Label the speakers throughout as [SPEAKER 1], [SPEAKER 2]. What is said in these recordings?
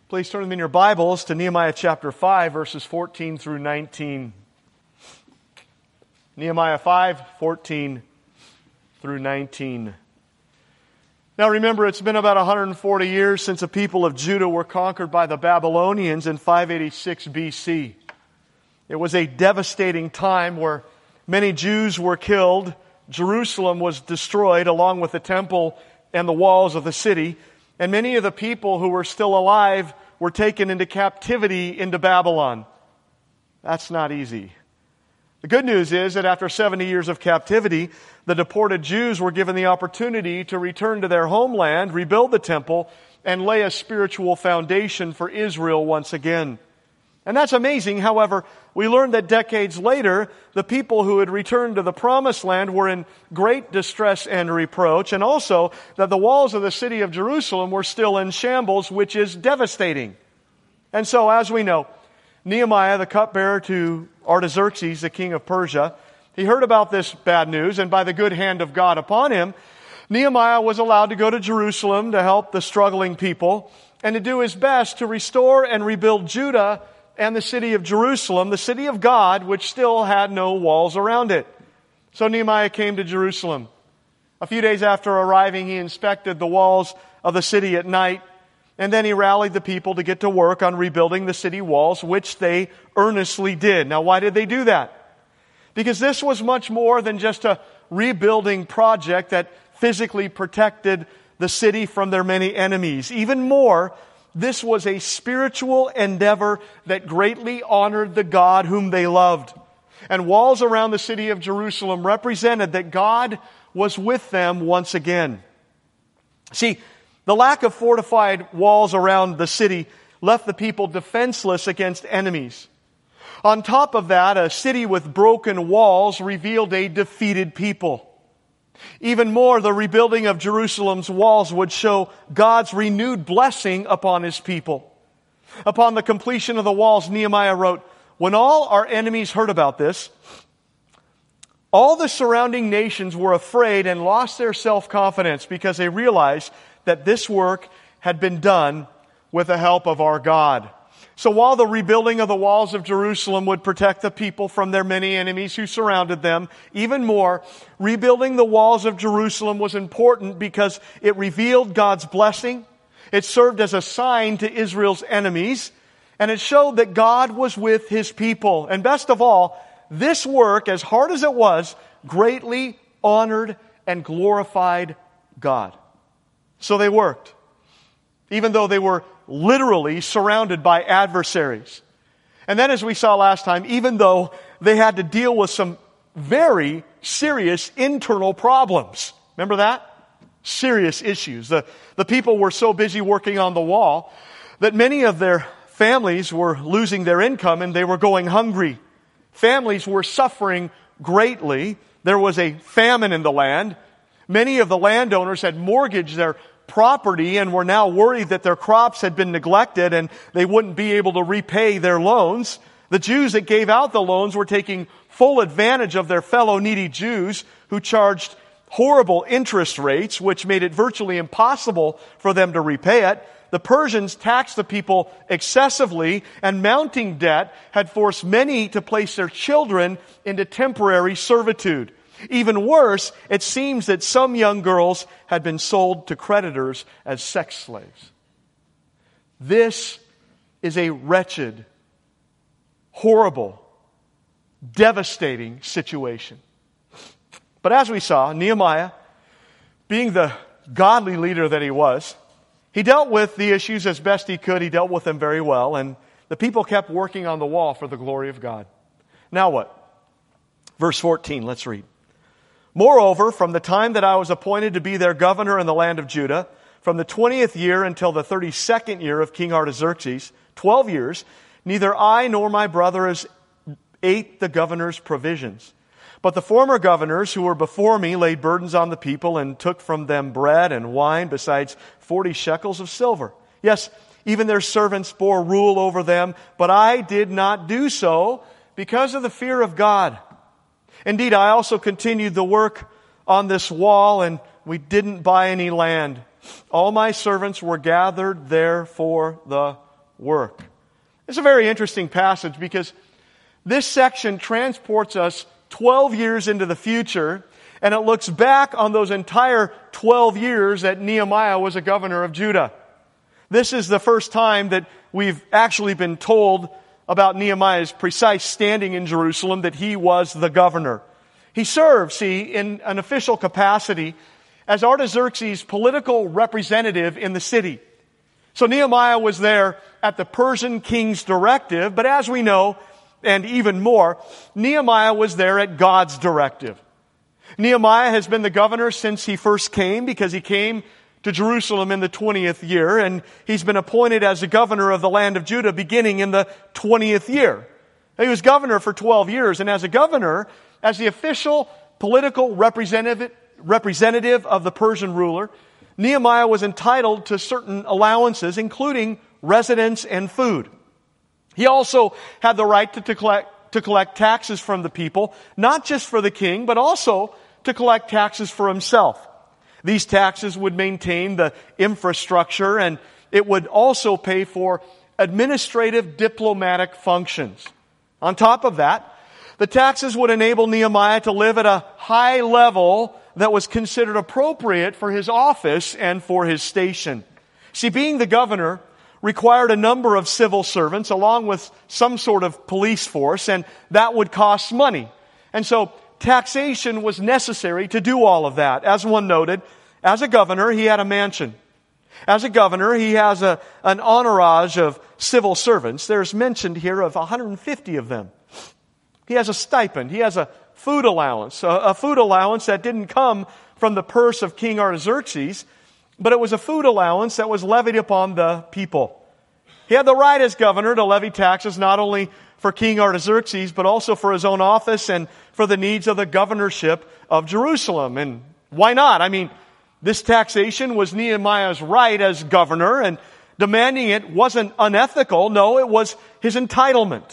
[SPEAKER 1] Please turn them in your Bibles to Nehemiah chapter 5, verses 14 through 19. Nehemiah 5, 14 through 19. Now remember, it's been about 140 years since the people of Judah were conquered by the Babylonians in 586 BC. It was a devastating time where many Jews were killed. Jerusalem was destroyed along with the temple and the walls of the city. And many of the people who were still alive were taken into captivity into Babylon. That's not easy. The good news is that after 70 years of captivity, the deported Jews were given the opportunity to return to their homeland, rebuild the temple, and lay a spiritual foundation for Israel once again. And that's amazing. However, we learned that decades later, the people who had returned to the promised land were in great distress and reproach, and also that the walls of the city of Jerusalem were still in shambles, which is devastating. And so, as we know, Nehemiah, the cupbearer to Artaxerxes, the king of Persia, he heard about this bad news, and by the good hand of God upon him, Nehemiah was allowed to go to Jerusalem to help the struggling people and to do his best to restore and rebuild Judah and the city of Jerusalem, the city of God, which still had no walls around it. So Nehemiah came to Jerusalem. A few days after arriving, he inspected the walls of the city at night, and then he rallied the people to get to work on rebuilding the city walls, which they earnestly did. Now, why did they do that? Because this was much more than just a rebuilding project that physically protected the city from their many enemies. Even more, this was a spiritual endeavor that greatly honored the God whom they loved. And walls around the city of Jerusalem represented that God was with them once again. See, the lack of fortified walls around the city left the people defenseless against enemies. On top of that, a city with broken walls revealed a defeated people. Even more, the rebuilding of Jerusalem's walls would show God's renewed blessing upon His people. Upon the completion of the walls, Nehemiah wrote, "When all our enemies heard about this, all the surrounding nations were afraid and lost their self-confidence because they realized that this work had been done with the help of our God." So while the rebuilding of the walls of Jerusalem would protect the people from their many enemies who surrounded them, even more, rebuilding the walls of Jerusalem was important because it revealed God's blessing, it served as a sign to Israel's enemies, and it showed that God was with His people. And best of all, this work, as hard as it was, greatly honored and glorified God. So they worked, even though they were literally surrounded by adversaries. And then, as we saw last time, even though they had to deal with some very serious internal problems. Remember that? Serious issues. The people were so busy working on the wall that many of their families were losing their income and they were going hungry. Families were suffering greatly. There was a famine in the land. Many of the landowners had mortgaged their property and were now worried that their crops had been neglected and they wouldn't be able to repay their loans. The Jews that gave out the loans were taking full advantage of their fellow needy Jews who charged horrible interest rates, which made it virtually impossible for them to repay it. The Persians taxed the people excessively, and mounting debt had forced many to place their children into temporary servitude. Even worse, it seems that some young girls had been sold to creditors as sex slaves. This is a wretched, horrible, devastating situation. But as we saw, Nehemiah, being the godly leader that he was, he dealt with the issues as best he could. He dealt with them very well, and the people kept working on the wall for the glory of God. Now what? Verse 14, let's read. "Moreover, from the time that I was appointed to be their governor in the land of Judah, from the 20th year until the 32nd year of King Artaxerxes, 12 years, neither I nor my brothers ate the governor's provisions. But the former governors who were before me laid burdens on the people and took from them bread and wine, besides 40 shekels of silver. Yes, even their servants bore rule over them, but I did not do so because of the fear of God. Indeed, I also continued the work on this wall, and we didn't buy any land. All my servants were gathered there for the work. It's a very interesting passage because this section transports us 12 years into the future, and it looks back on those entire 12 years that Nehemiah was a governor of Judah. This is the first time that we've actually been told about Nehemiah's precise standing in Jerusalem, that he was the governor. He served, in an official capacity as Artaxerxes' political representative in the city. So Nehemiah was there at the Persian king's directive, but as we know, and even more, Nehemiah was there at God's directive. Nehemiah has been the governor since he first came, because he came to Jerusalem in the 20th year, and he's been appointed as the governor of the land of Judah beginning in the 20th year. He was governor for 12 years, and as a governor, as the official political representative of the Persian ruler, Nehemiah was entitled to certain allowances, including residence and food. He also had the right to collect taxes from the people, not just for the king, but also to collect taxes for himself. These taxes would maintain the infrastructure, and it would also pay for administrative diplomatic functions. On top of that, the taxes would enable Nehemiah to live at a high level that was considered appropriate for his office and for his station. See, being the governor required a number of civil servants along with some sort of police force, and that would cost money. And so taxation was necessary to do all of that. As one noted, as a governor, he had a mansion. As a governor, he has an entourage of civil servants. There's mentioned here of 150 of them. He has a stipend. He has a food allowance. A food allowance that didn't come from the purse of King Artaxerxes, but it was a food allowance that was levied upon the people. He had the right as governor to levy taxes not only for King Artaxerxes, but also for his own office and for the needs of the governorship of Jerusalem. And why not? I mean, this taxation was Nehemiah's right as governor, and demanding it wasn't unethical. No, it was his entitlement.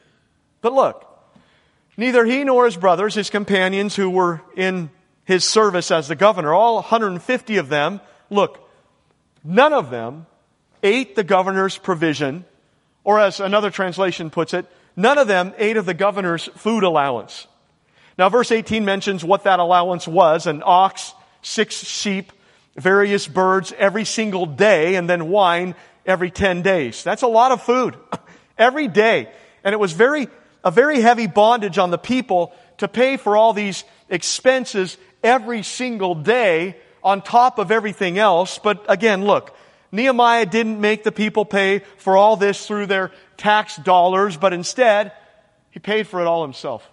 [SPEAKER 1] But look, neither he nor his brothers, his companions who were in his service as the governor, all 150 of them, look, none of them ate the governor's provision, or as another translation puts it, none of them ate of the governor's food allowance. Now, verse 18 mentions what that allowance was: an ox, 6 sheep, various birds every single day, and then wine every 10 days. That's a lot of food every day. And it was a very heavy bondage on the people to pay for all these expenses every single day on top of everything else. But again, look, Nehemiah didn't make the people pay for all this through their tax dollars, but instead, he paid for it all himself.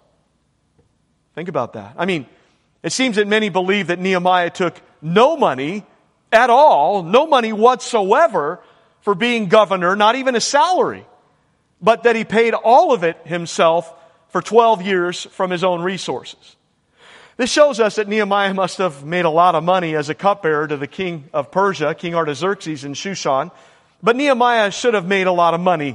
[SPEAKER 1] Think about that. I mean, it seems that many believe that Nehemiah took no money at all, no money whatsoever for being governor, not even a salary, but that he paid all of it himself for 12 years from his own resources. This shows us that Nehemiah must have made a lot of money as a cupbearer to the king of Persia, King Artaxerxes in Shushan. But Nehemiah should have made a lot of money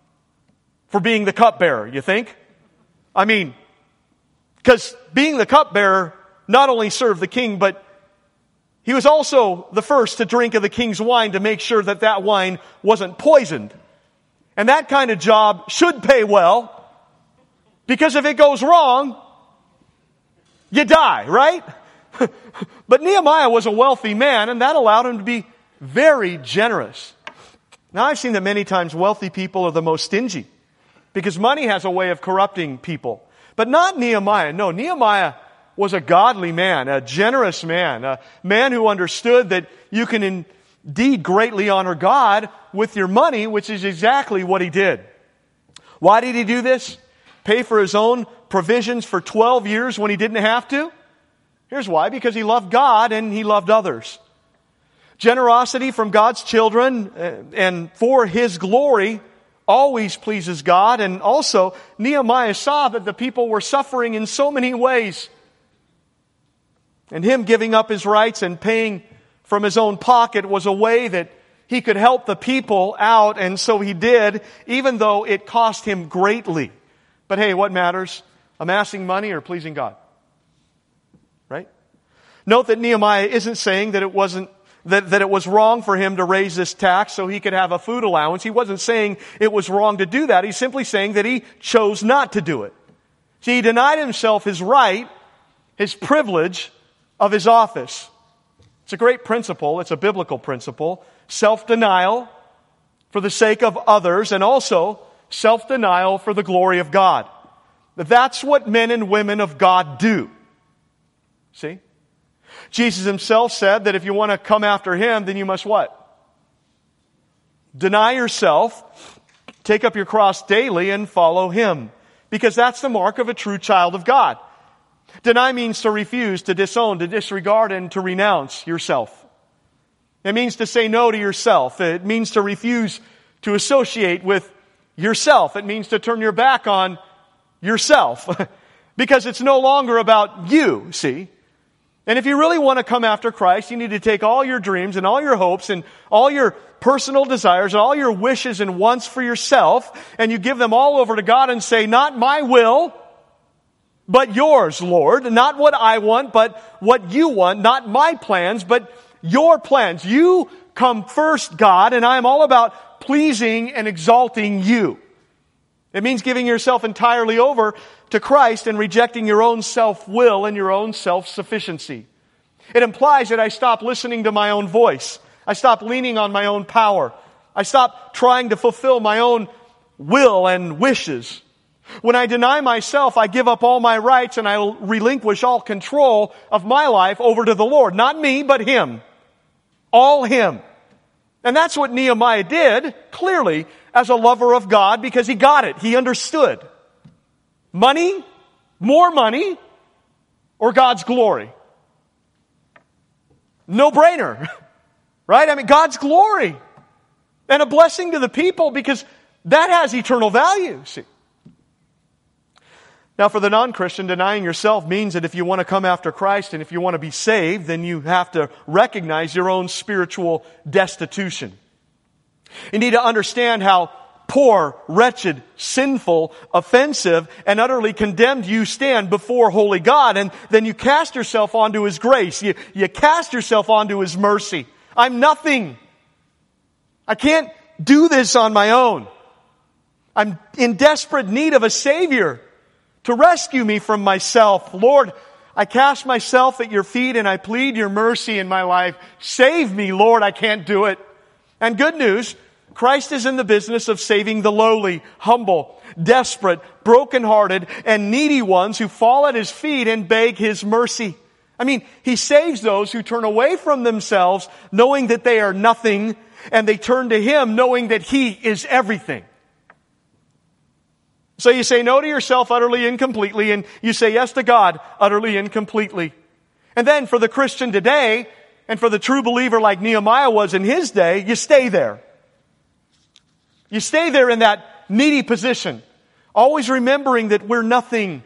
[SPEAKER 1] for being the cupbearer, you think? I mean, because being the cupbearer not only served the king, but he was also the first to drink of the king's wine to make sure that that wine wasn't poisoned. And that kind of job should pay well, because if it goes wrong, you die, right? But Nehemiah was a wealthy man, and that allowed him to be very generous. Now, I've seen that many times wealthy people are the most stingy, because money has a way of corrupting people. But not Nehemiah. No, Nehemiah was a godly man, a generous man, a man who understood that you can indeed greatly honor God with your money, which is exactly what he did. Why did he do this? Pay for his own provisions for 12 years when he didn't have to? Here's why: because he loved God and he loved others. Generosity from God's children and for his glory always pleases God. And also, Nehemiah saw that the people were suffering in so many ways. And him giving up his rights and paying from his own pocket was a way that he could help the people out, and so he did, even though it cost him greatly. But hey, what matters? Amassing money or pleasing God? Right? Note that Nehemiah isn't saying that it wasn't that it was wrong for him to raise this tax so he could have a food allowance. He wasn't saying it was wrong to do that. He's simply saying that he chose not to do it. See, he denied himself his right, his privilege of his office. It's a great principle. It's a biblical principle. Self-denial for the sake of others, and also self-denial for the glory of God. That's what men and women of God do. See? Jesus himself said that if you want to come after him, then you must what? Deny yourself, take up your cross daily, and follow him. Because that's the mark of a true child of God. Deny means to refuse, to disown, to disregard, and to renounce yourself. It means to say no to yourself. It means to refuse to associate with yourself. It means to turn your back on yourself. Because it's no longer about you, see? And if you really want to come after Christ, you need to take all your dreams and all your hopes and all your personal desires and all your wishes and wants for yourself, and you give them all over to God and say, not my will, but yours, Lord. Not what I want, but what you want. Not my plans, but your plans. You come first, God, and I am all about pleasing and exalting you. It means giving yourself entirely over to Christ and rejecting your own self-will and your own self-sufficiency. It implies that I stop listening to my own voice. I stop leaning on my own power. I stop trying to fulfill my own will and wishes. When I deny myself, I give up all my rights and I relinquish all control of my life over to the Lord. Not me, but him. All him. And that's what Nehemiah did, clearly, as a lover of God, because he got it. He understood. Money, more money, or God's glory? No brainer. Right? I mean, God's glory. And a blessing to the people, because that has eternal value, see. Now, for the non-Christian, denying yourself means that if you want to come after Christ and if you want to be saved, then you have to recognize your own spiritual destitution. You need to understand how poor, wretched, sinful, offensive, and utterly condemned you stand before holy God, and then you cast yourself onto his grace. You cast yourself onto his mercy. I'm nothing. I can't do this on my own. I'm in desperate need of a Savior to rescue me from myself. Lord, I cast myself at your feet and I plead your mercy in my life. Save me, Lord, I can't do it. And good news, Christ is in the business of saving the lowly, humble, desperate, brokenhearted, and needy ones who fall at his feet and beg his mercy. I mean, he saves those who turn away from themselves, knowing that they are nothing, and they turn to him, knowing that he is everything. So you say no to yourself utterly and completely, and you say yes to God utterly and completely. And then for the Christian today, and for the true believer like Nehemiah was in his day, you stay there. You stay there in that needy position, always remembering that we're nothing.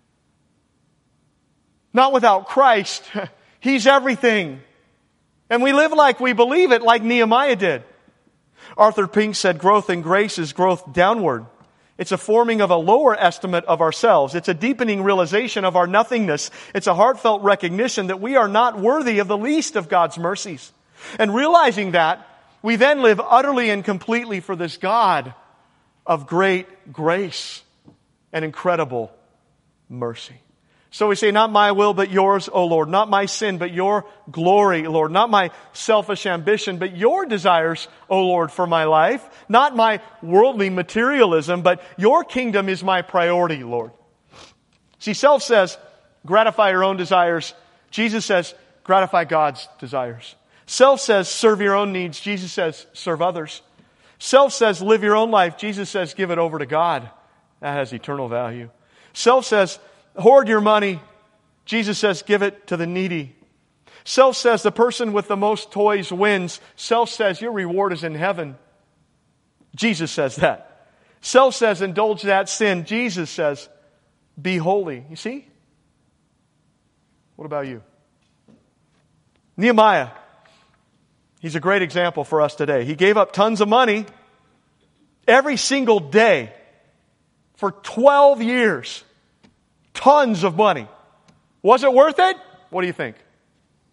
[SPEAKER 1] Not without Christ. He's everything. And we live like we believe it, like Nehemiah did. Arthur Pink said growth in grace is growth downward. It's a forming of a lower estimate of ourselves. It's a deepening realization of our nothingness. It's a heartfelt recognition that we are not worthy of the least of God's mercies. And realizing that, we then live utterly and completely for this God of great grace and incredible mercy. So we say, not my will, but yours, O Lord. Not my sin, but your glory, Lord. Not my selfish ambition, but your desires, O Lord, for my life. Not my worldly materialism, but your kingdom is my priority, Lord. See, self says, gratify your own desires. Jesus says, gratify God's desires. Self says, serve your own needs. Jesus says, serve others. Self says, live your own life. Jesus says, give it over to God. That has eternal value. Self says, hoard your money. Jesus says, give it to the needy. Self says, the person with the most toys wins. Self says, your reward is in heaven. Jesus says that. Self says, indulge that sin. Jesus says, be holy. You see? What about you? Nehemiah. He's a great example for us today. He gave up tons of money every single day for 12 years. Tons of money. Was it worth it? What do you think?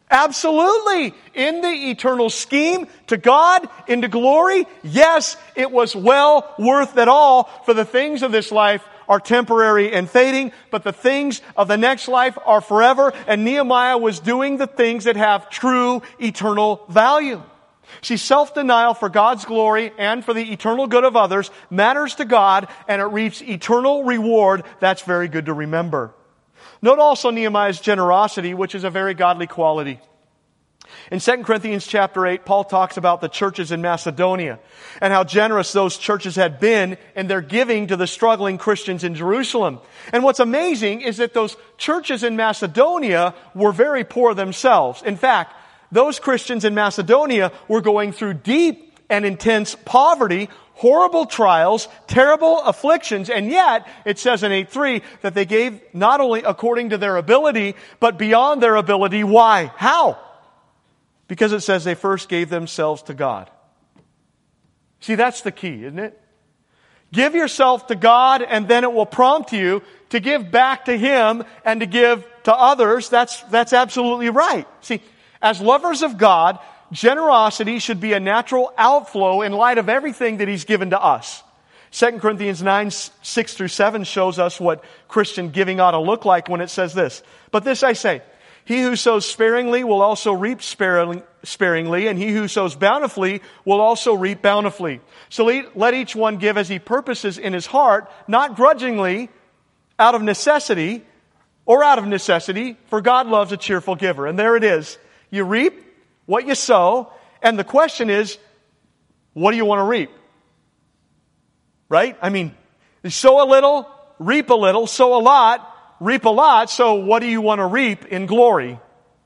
[SPEAKER 1] Absolutely. In the eternal scheme, to God, into glory, yes, it was well worth it all, for the things of this life are temporary and fading, but the things of the next life are forever, and Nehemiah was doing the things that have true eternal value. See, self-denial for God's glory and for the eternal good of others matters to God, and it reaps eternal reward. That's very good to remember. Note also Nehemiah's generosity, which is a very godly quality. In 2 Corinthians chapter 8, Paul talks about the churches in Macedonia and how generous those churches had been in their giving to the struggling Christians in Jerusalem. And what's amazing is that those churches in Macedonia were very poor themselves. In fact, those Christians in Macedonia were going through deep and intense poverty, horrible trials, terrible afflictions, and yet, it says in 8:3, that they gave not only according to their ability, but beyond their ability. Why? How? Because it says they first gave themselves to God. See, that's the key, isn't it? Give yourself to God, and then it will prompt you to give back to Him and to give to others. That's absolutely right. See, as lovers of God, generosity should be a natural outflow in light of everything that He's given to us. 2 Corinthians 9, 6-7 shows us what Christian giving ought to look like when it says this. But this I say, he who sows sparingly will also reap sparingly, and he who sows bountifully will also reap bountifully. So let each one give as he purposes in his heart, not grudgingly, out of necessity, for God loves a cheerful giver. And there it is. You reap what you sow, and the question is, what do you want to reap? Right? I mean, you sow a little, reap a little, sow a lot, reap a lot, so what do you want to reap in glory?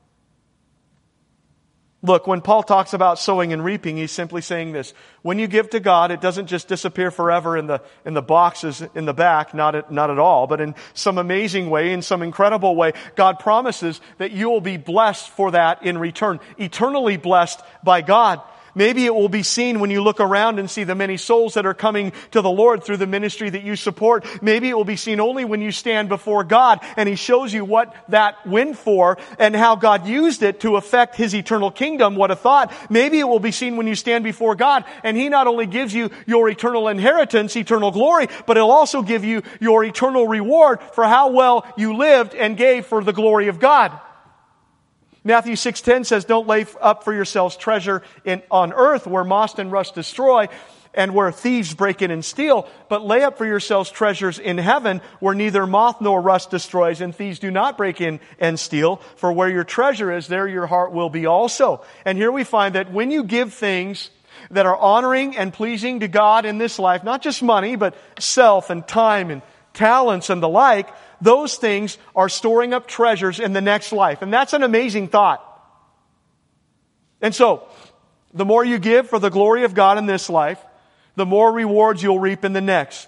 [SPEAKER 1] Look, when Paul talks about sowing and reaping, he's simply saying this. When you give to God, it doesn't just disappear forever in the boxes in the back, not at all, but in some amazing way, in some incredible way, God promises that you will be blessed for that in return, eternally blessed by God. Maybe it will be seen when you look around and see the many souls that are coming to the Lord through the ministry that you support. Maybe it will be seen only when you stand before God and He shows you what that went for and how God used it to affect His eternal kingdom. What a thought. Maybe it will be seen when you stand before God and He not only gives you your eternal inheritance, eternal glory, but He'll also give you your eternal reward for how well you lived and gave for the glory of God. Matthew 6:10 says, don't lay up for yourselves treasure on earth where moth and rust destroy and where thieves break in and steal, but lay up for yourselves treasures in heaven where neither moth nor rust destroys and thieves do not break in and steal. For where your treasure is, there your heart will be also. And here we find that when you give things that are honoring and pleasing to God in this life, not just money, but self and time and talents and the like, those things are storing up treasures in the next life. And that's an amazing thought. And so, the more you give for the glory of God in this life, the more rewards you'll reap in the next.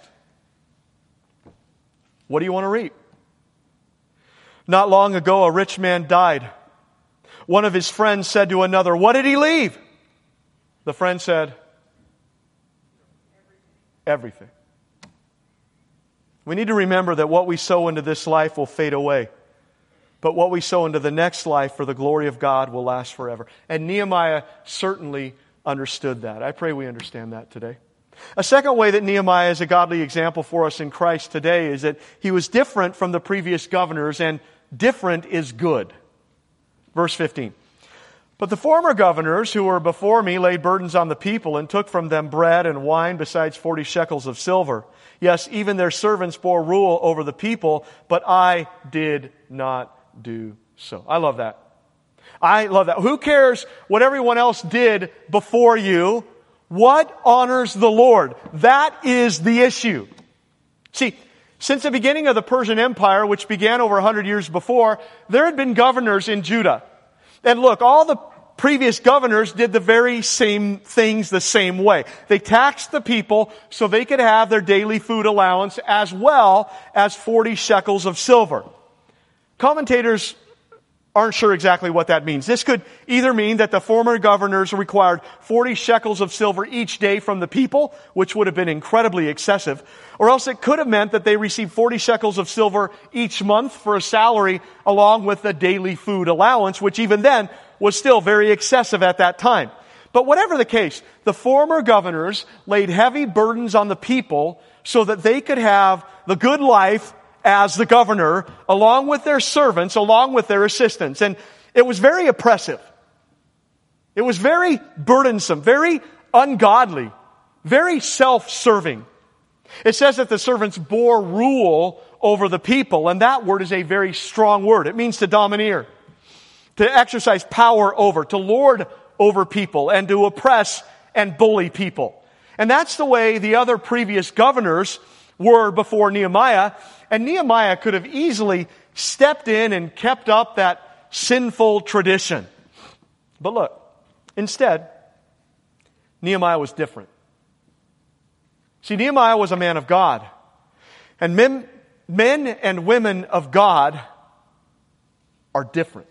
[SPEAKER 1] What do you want to reap? Not long ago, a rich man died. One of his friends said to another, "What did he leave?" The friend said, "Everything." We need to remember that what we sow into this life will fade away. But what we sow into the next life for the glory of God will last forever. And Nehemiah certainly understood that. I pray we understand that today. A second way that Nehemiah is a godly example for us in Christ today is that he was different from the previous governors, and different is good. Verse 15. But the former governors who were before me laid burdens on the people and took from them bread and wine besides 40 shekels of silver. Yes, even their servants bore rule over the people, but I did not do so. I love that. I love that. Who cares what everyone else did before you? What honors the Lord? That is the issue. See, since the beginning of the Persian Empire, which began over 100 years before, there had been governors in Judah. And look, all the previous governors did the very same things the same way. They taxed the people so they could have their daily food allowance as well as 40 shekels of silver. Commentators aren't sure exactly what that means. This could either mean that the former governors required 40 shekels of silver each day from the people, which would have been incredibly excessive, or else it could have meant that they received 40 shekels of silver each month for a salary along with the daily food allowance, which even then was still very excessive at that time. But whatever the case, the former governors laid heavy burdens on the people so that they could have the good life as the governor, along with their servants, along with their assistants. And it was very oppressive. It was very burdensome, very ungodly, very self-serving. It says that the servants bore rule over the people, and that word is a very strong word. It means to domineer, to exercise power over, to lord over people, and to oppress and bully people. And that's the way the other previous governors were before Nehemiah. And Nehemiah could have easily stepped in and kept up that sinful tradition. But look, instead, Nehemiah was different. See, Nehemiah was a man of God. And men and women of God are different.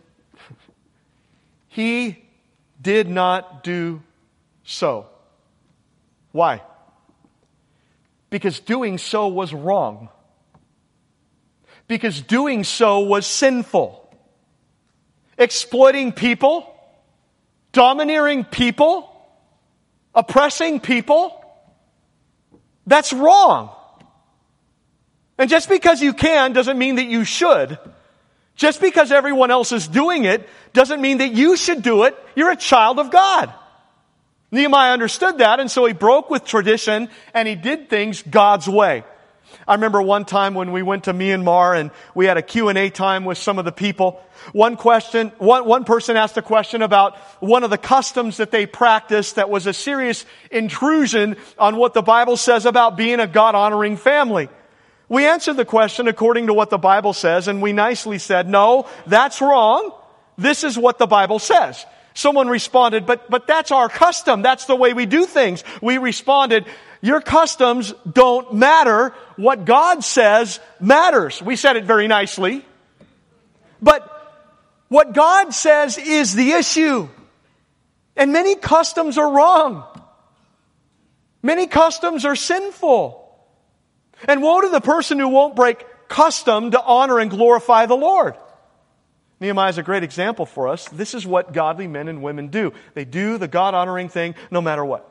[SPEAKER 1] He did not do so. Why? Because doing so was wrong. Because doing so was sinful. Exploiting people, domineering people, oppressing people, that's wrong. And just because you can doesn't mean that you should. Just because everyone else is doing it doesn't mean that you should do it. You're a child of God. Nehemiah understood that, and so he broke with tradition and he did things God's way. I remember one time when we went to Myanmar and we had a Q&A time with some of the people. One person asked a question about one of the customs that they practiced that was a serious intrusion on what the Bible says about being a God-honoring family. We answered the question according to what the Bible says, and we nicely said, no, that's wrong. This is what the Bible says. Someone responded, but that's our custom. That's the way we do things. We responded, your customs don't matter. What God says matters. We said it very nicely. But what God says is the issue. And many customs are wrong. Many customs are sinful. And woe to the person who won't break custom to honor and glorify the Lord. Nehemiah is a great example for us. This is what godly men and women do. They do the God-honoring thing no matter what.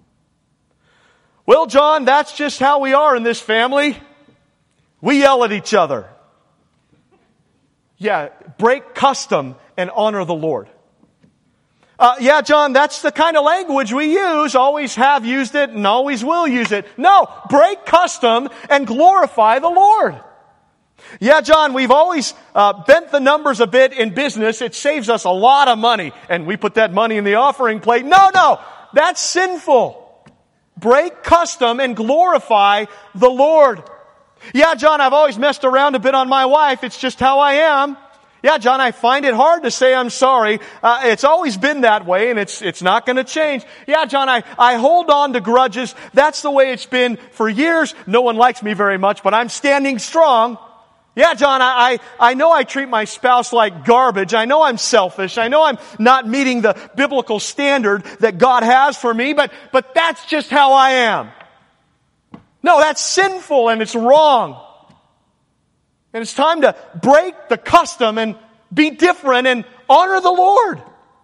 [SPEAKER 1] Well, John, that's just how we are in this family. We yell at each other. Yeah, break custom and honor the Lord. Yeah, John, that's the kind of language we use. Always have used it and always will use it. No, break custom and glorify the Lord. Yeah, John, we've always bent the numbers a bit in business. It saves us a lot of money. And we put that money in the offering plate. No, that's sinful. Break custom and glorify the Lord. Yeah, John, I've always messed around a bit on my wife. It's just how I am. Yeah, John, I find it hard to say I'm sorry. It's always been that way, and it's not going to change. Yeah, John, I hold on to grudges. That's the way it's been for years. No one likes me very much, but I'm standing strong. Yeah, John, I know I treat my spouse like garbage. I know I'm selfish. I know I'm not meeting the biblical standard that God has for me, but that's just how I am. No, that's sinful and it's wrong. And it's time to break the custom and be different and honor the Lord.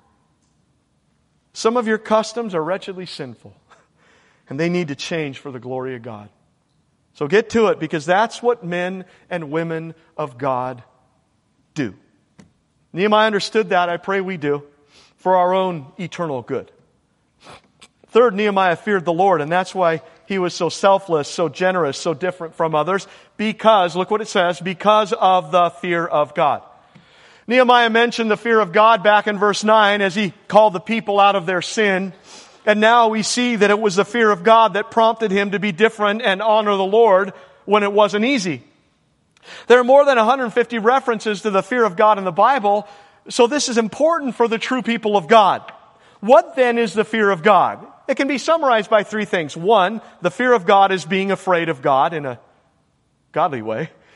[SPEAKER 1] Some of your customs are wretchedly sinful, and they need to change for the glory of God. So get to it, because that's what men and women of God do. Nehemiah understood that. I pray we do, for our own eternal good. Third, Nehemiah feared the Lord, and that's why he was so selfless, so generous, so different from others, because, look what it says, because of the fear of God. Nehemiah mentioned the fear of God back in verse 9 as he called the people out of their sin. And now we see that it was the fear of God that prompted him to be different and honor the Lord when it wasn't easy. There are more than 150 references to the fear of God in the Bible, so this is important for the true people of God. What then is the fear of God? It can be summarized by three things. One, the fear of God is being afraid of God in a godly way.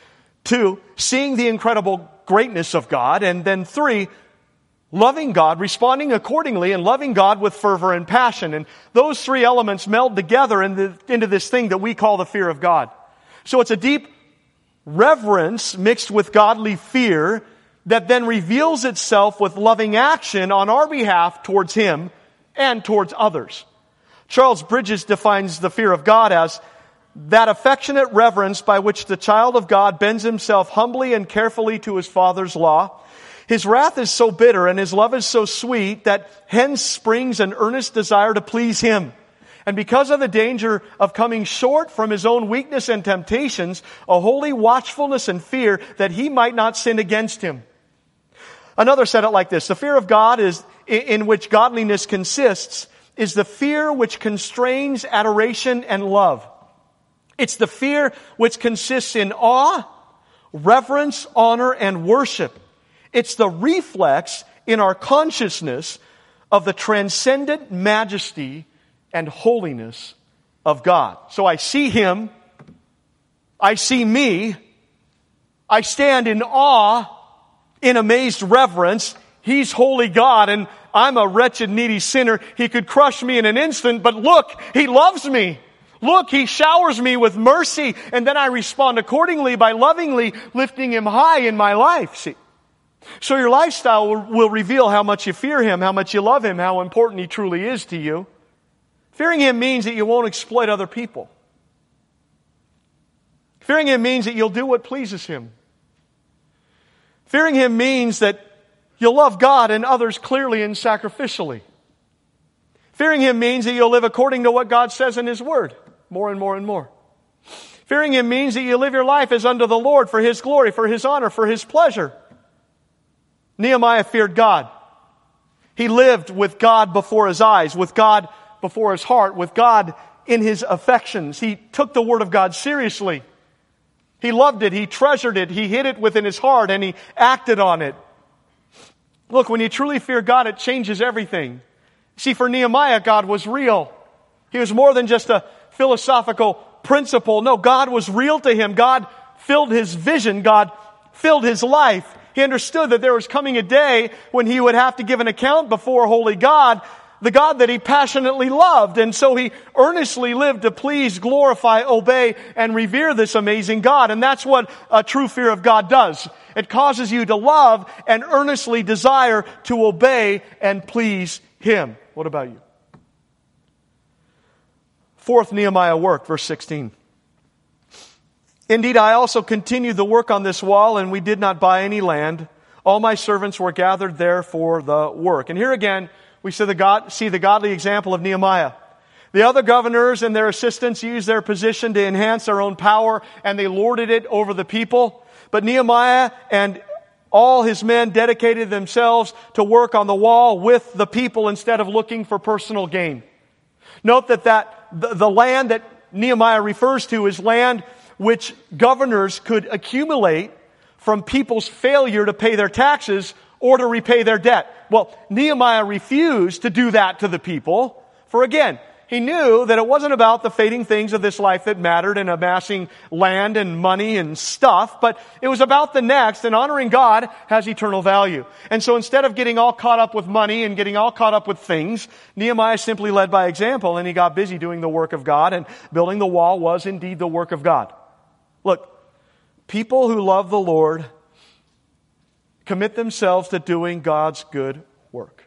[SPEAKER 1] 2, seeing the incredible greatness of God. And then 3, loving God, responding accordingly, and loving God with fervor and passion. And those 3 elements meld together into this thing that we call the fear of God. So it's a deep reverence mixed with godly fear that then reveals itself with loving action on our behalf towards Him and towards others. Charles Bridges defines the fear of God as that affectionate reverence by which the child of God bends himself humbly and carefully to his Father's law. His wrath is so bitter and his love is so sweet that hence springs an earnest desire to please Him. And because of the danger of coming short from his own weakness and temptations, a holy watchfulness and fear that he might not sin against Him. Another said it like this: the fear of God is, in which godliness consists, is the fear which constrains adoration and love. It's the fear which consists in awe, reverence, honor, and worship. It's the reflex in our consciousness of the transcendent majesty and holiness of God. So I see Him, I see me, I stand in awe, in amazed reverence. He's holy God and I'm a wretched, needy sinner. He could crush me in an instant, but look, He loves me. Look, He showers me with mercy, and then I respond accordingly by lovingly lifting Him high in my life. See? So your lifestyle will reveal how much you fear Him, how much you love Him, how important He truly is to you. Fearing Him means that you won't exploit other people. Fearing Him means that you'll do what pleases Him. Fearing Him means that you'll love God and others clearly and sacrificially. Fearing Him means that you'll live according to what God says in His Word, more and more and more. Fearing Him means that you live your life as unto the Lord for His glory, for His honor, for His pleasure. Nehemiah feared God. He lived with God before his eyes, with God before his heart, with God in his affections. He took the Word of God seriously. He loved it, he treasured it, he hid it within his heart, and he acted on it. Look, when you truly fear God, it changes everything. See, for Nehemiah, God was real. He was more than just a philosophical principle. No, God was real to him. God filled his vision. God filled his life. He understood that there was coming a day when he would have to give an account before holy God, the God that he passionately loved. And so he earnestly lived to please, glorify, obey, and revere this amazing God. And that's what a true fear of God does. It causes you to love and earnestly desire to obey and please Him. What about you? Fourth, Nehemiah worked, verse 16. Indeed, I also continued the work on this wall, and we did not buy any land. All my servants were gathered there for the work. And here again, we see the godly example of Nehemiah. The other governors and their assistants used their position to enhance their own power, and they lorded it over the people. But Nehemiah and all his men dedicated themselves to work on the wall with the people instead of looking for personal gain. Note that the land that Nehemiah refers to is land which governors could accumulate from people's failure to pay their taxes or to repay their debt. Well, Nehemiah refused to do that to the people, for again, he knew that it wasn't about the fading things of this life that mattered and amassing land and money and stuff, but it was about the next, and honoring God has eternal value. And so instead of getting all caught up with money and getting all caught up with things, Nehemiah simply led by example, and he got busy doing the work of God, and building the wall was indeed the work of God. Look, people who love the Lord commit themselves to doing God's good work.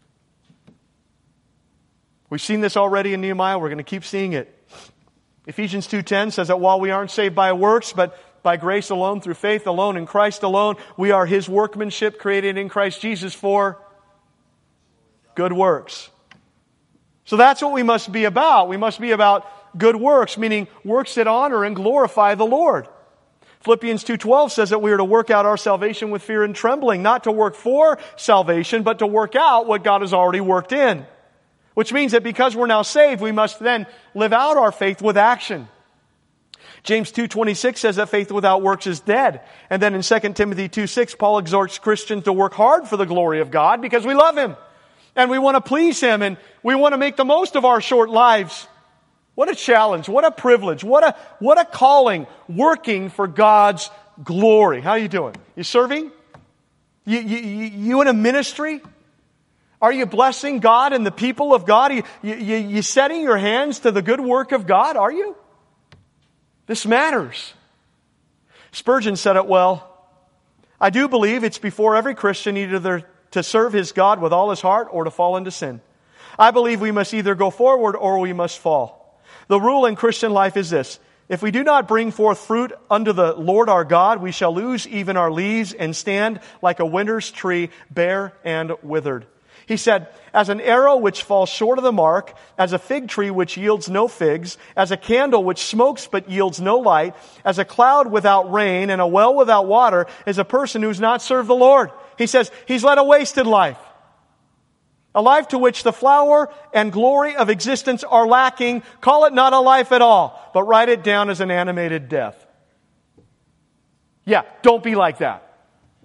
[SPEAKER 1] We've seen this already in Nehemiah. We're going to keep seeing it. Ephesians 2:10 says that while we aren't saved by works, but by grace alone, through faith alone, in Christ alone, we are His workmanship created in Christ Jesus for good works. So that's what we must be about. We must be about good works, meaning works that honor and glorify the Lord. Philippians 2:12 says that we are to work out our salvation with fear and trembling, not to work for salvation, but to work out what God has already worked in. Which means that because we're now saved, we must then live out our faith with action. James 2:26 says that faith without works is dead. And then in 2 Timothy 2:6, Paul exhorts Christians to work hard for the glory of God because we love Him. And we want to please Him and we want to make the most of our short lives. What a challenge, what a privilege, what a calling, working for God's glory. How are you doing? You serving? You in a ministry? Are you blessing God and the people of God? You setting your hands to the good work of God? Are you? This matters. Spurgeon said it well. I do believe it's before every Christian either to serve his God with all his heart or to fall into sin. I believe we must either go forward or we must fall. The rule in Christian life is this: if we do not bring forth fruit unto the Lord our God, we shall lose even our leaves and stand like a winter's tree, bare and withered. He said, as an arrow which falls short of the mark, as a fig tree which yields no figs, as a candle which smokes but yields no light, as a cloud without rain and a well without water, is a person who's not served the Lord. He says, he's led a wasted life. A life to which the flower and glory of existence are lacking. Call it not a life at all, but write it down as an animated death. Yeah, don't be like that.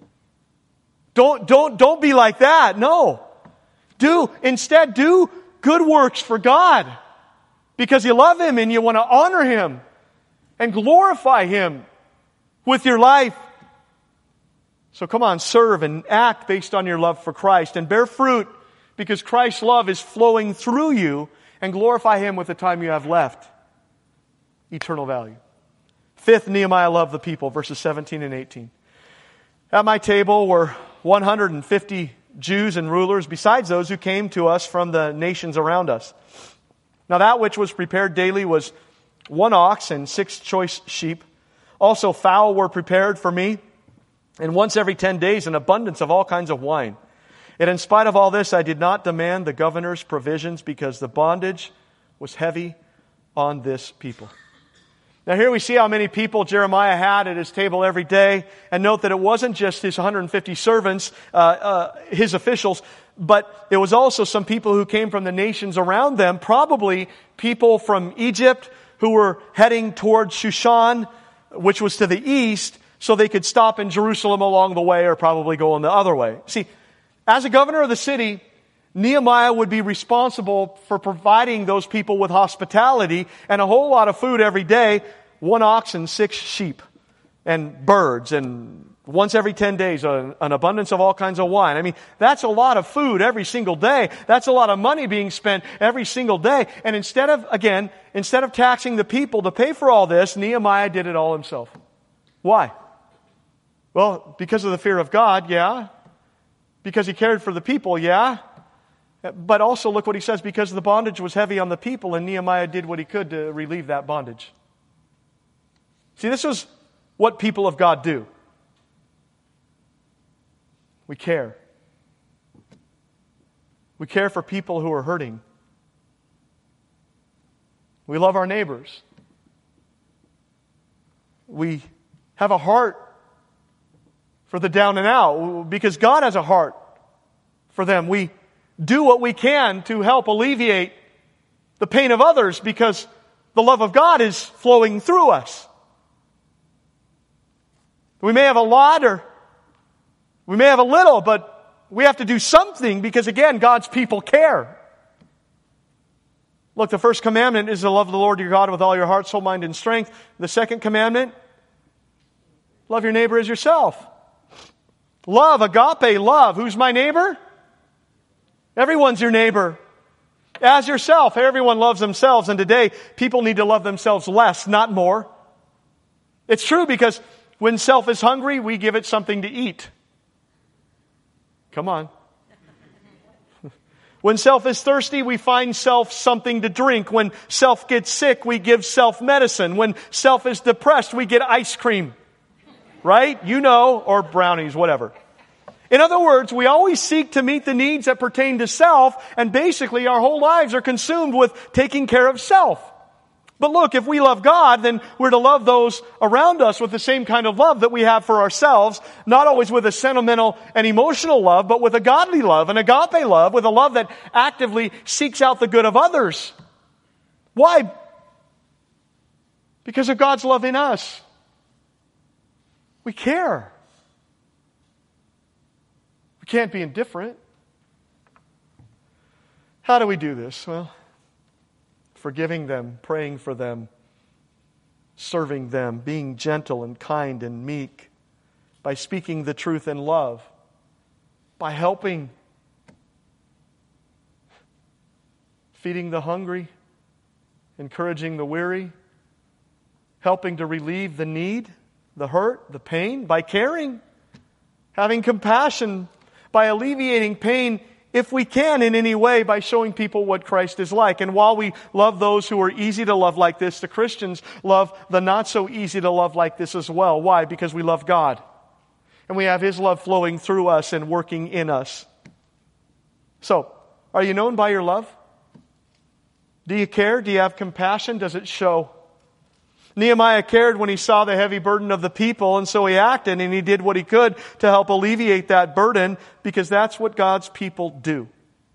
[SPEAKER 1] Don't be like that. No. Instead do good works for God because you love Him and you want to honor Him and glorify Him with your life. So come on, serve and act based on your love for Christ and bear fruit because Christ's love is flowing through you, and glorify Him with the time you have left. Eternal value. Fifth, Nehemiah loved the people, verses 17 and 18. At my table were 150 Jews and rulers, besides those who came to us from the nations around us. Now that which was prepared daily was 1 ox and 6 choice sheep. Also fowl were prepared for me, and once every 10 days an abundance of all kinds of wine. Yet in spite of all this, I did not demand the governor's provisions because the bondage was heavy on this people. Now here we see how many people Jeremiah had at his table every day. And note that it wasn't just his 150 servants, his officials, but it was also some people who came from the nations around them, probably people from Egypt who were heading towards Shushan, which was to the east, so they could stop in Jerusalem along the way or probably go on the other way. See, as a governor of the city, Nehemiah would be responsible for providing those people with hospitality and a whole lot of food every day, 1 ox and 6 sheep and birds, and once every 10 days an abundance of all kinds of wine. I mean, that's a lot of food every single day. That's a lot of money being spent every single day. And instead of taxing the people to pay for all this, Nehemiah did it all himself. Why? Well, because of the fear of God, yeah. Because he cared for the people, yeah. But also look what he says, because the bondage was heavy on the people, and Nehemiah did what he could to relieve that bondage. See, this is what people of God do. We care. We care for people who are hurting. We love our neighbors. We have a heart for the down and out because God has a heart for them. We do what we can to help alleviate the pain of others because the love of God is flowing through us. We may have a lot or we may have a little, but we have to do something because, again, God's people care. Look, the first commandment is to love the Lord your God with all your heart, soul, mind, and strength. The second commandment, love your neighbor as yourself. Love, agape love. Who's my neighbor? Everyone's your neighbor. As yourself. Everyone loves themselves, and today people need to love themselves less, not more. It's true because when self is hungry, we give it something to eat. Come on. When self is thirsty, we find self something to drink. When self gets sick, we give self medicine. When self is depressed, we get ice cream. Right? You know, or brownies, whatever. In other words, we always seek to meet the needs that pertain to self, and basically our whole lives are consumed with taking care of self. But look, if we love God, then we're to love those around us with the same kind of love that we have for ourselves, not always with a sentimental and emotional love, but with a godly love, an agape love, with a love that actively seeks out the good of others. Why? Because of God's love in us. We care. We can't be indifferent. How do we do this? Well, forgiving them, praying for them, serving them, being gentle and kind and meek, by speaking the truth in love, by helping, feeding the hungry, encouraging the weary, helping to relieve the need, the hurt, the pain, by caring, having compassion, by alleviating pain if we can in any way, by showing people what Christ is like. And while we love those who are easy to love like this, the Christians love the not so easy to love like this as well. Why? Because we love God. And we have His love flowing through us and working in us. So, are you known by your love? Do you care? Do you have compassion? Does it show? Nehemiah cared when he saw the heavy burden of the people, and so he acted and he did what he could to help alleviate that burden, because that's what God's people do.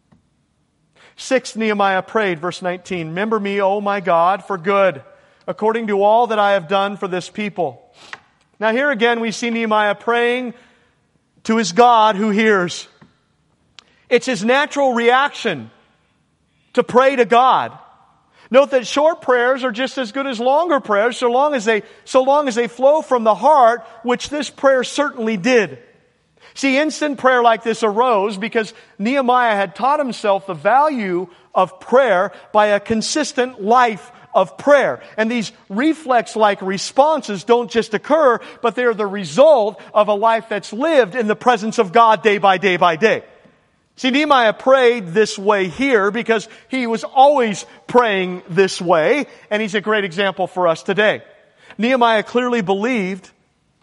[SPEAKER 1] 6th, Nehemiah prayed, verse 19, "Remember me, O my God, for good, according to all that I have done for this people." Now here again we see Nehemiah praying to his God who hears. It's his natural reaction to pray to God. Note that short prayers are just as good as longer prayers, so long as they flow from the heart, which this prayer certainly did. See, instant prayer like this arose because Nehemiah had taught himself the value of prayer by a consistent life of prayer. And these reflex-like responses don't just occur, but they're the result of a life that's lived in the presence of God day by day by day. See, Nehemiah prayed this way here because he was always praying this way, and he's a great example for us today. Nehemiah clearly believed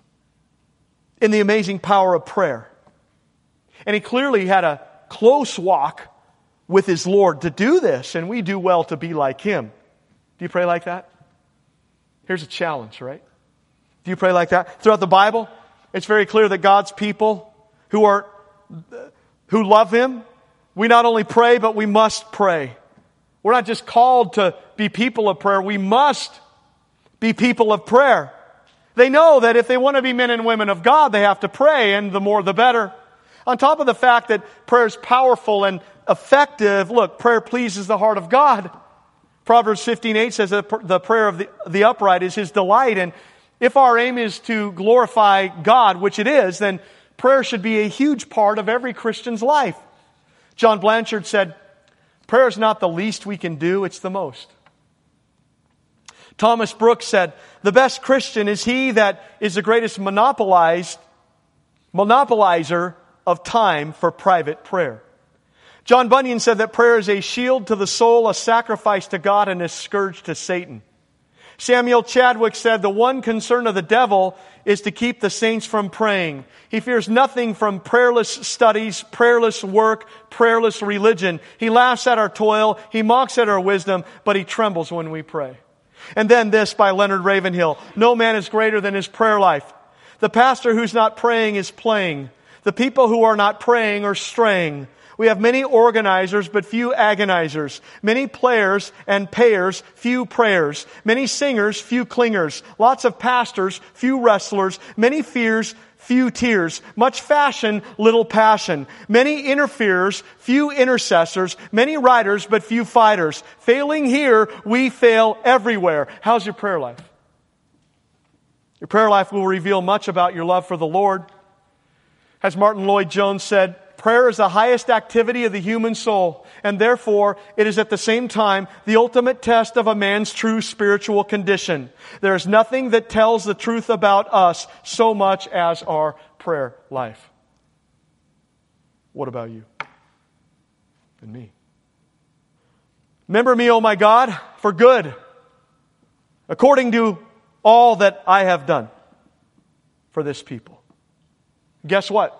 [SPEAKER 1] in the amazing power of prayer. And he clearly had a close walk with his Lord to do this, and we do well to be like him. Do you pray like that? Here's a challenge, right? Do you pray like that? Throughout the Bible, it's very clear that God's people who love Him, we not only pray, but we must pray. We're not just called to be people of prayer, we must be people of prayer. They know that if they want to be men and women of God, they have to pray, and the more the better. On top of the fact that prayer is powerful and effective, look, prayer pleases the heart of God. Proverbs 15:8 says that the prayer of the upright is His delight, and if our aim is to glorify God, which it is, then prayer should be a huge part of every Christian's life. John Blanchard said, "Prayer is not the least we can do, it's the most." Thomas Brooks said, "The best Christian is he that is the greatest monopolizer of time for private prayer." John Bunyan said that prayer is a shield to the soul, a sacrifice to God, and a scourge to Satan. Samuel Chadwick said, "The one concern of the devil is to keep the saints from praying. He fears nothing from prayerless studies, prayerless work, prayerless religion. He laughs at our toil, he mocks at our wisdom, but he trembles when we pray." And then this by Leonard Ravenhill, "No man is greater than his prayer life. The pastor who's not praying is playing. The people who are not praying are straying. We have many organizers, but few agonizers. Many players and payers, few prayers. Many singers, few clingers. Lots of pastors, few wrestlers. Many fears, few tears. Much fashion, little passion. Many interferers, few intercessors. Many writers, but few fighters. Failing here, we fail everywhere." How's your prayer life? Your prayer life will reveal much about your love for the Lord. As Martin Lloyd-Jones said, prayer is the highest activity of the human soul, and therefore it is at the same time the ultimate test of a man's true spiritual condition. There is nothing that tells the truth about us so much as our prayer life. What about you and me? "Remember me, O my God, for good, according to all that I have done for this people." Guess what?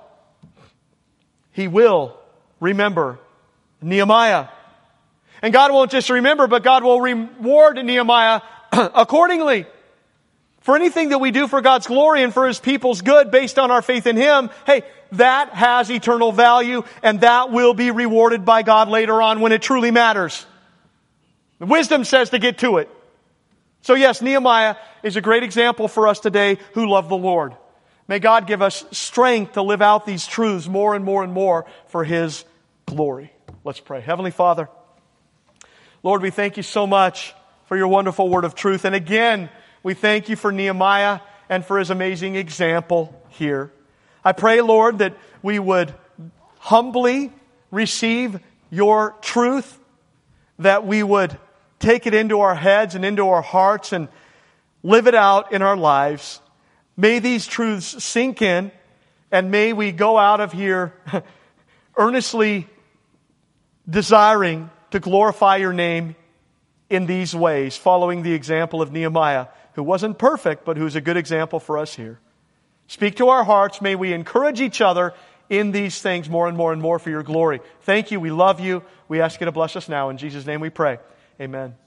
[SPEAKER 1] He will remember Nehemiah. And God won't just remember, but God will reward Nehemiah accordingly. For anything that we do for God's glory and for His people's good based on our faith in Him, hey, that has eternal value, and that will be rewarded by God later on when it truly matters. The wisdom says to get to it. So yes, Nehemiah is a great example for us today who love the Lord. May God give us strength to live out these truths more and more and more for His glory. Let's pray. Heavenly Father, Lord, we thank You so much for Your wonderful word of truth. And again, We thank you for Nehemiah and for his amazing example here. I pray, Lord, that we would humbly receive your truth, that we would take it into our heads and into our hearts and live it out in our lives. May these truths sink in, and may we go out of here earnestly desiring to glorify your name in these ways, following the example of Nehemiah, who wasn't perfect, but who's a good example for us here. Speak to our hearts. May we encourage each other in these things more and more and more for your glory. Thank you. We love you. We ask you to bless us now. In Jesus' name we pray. Amen.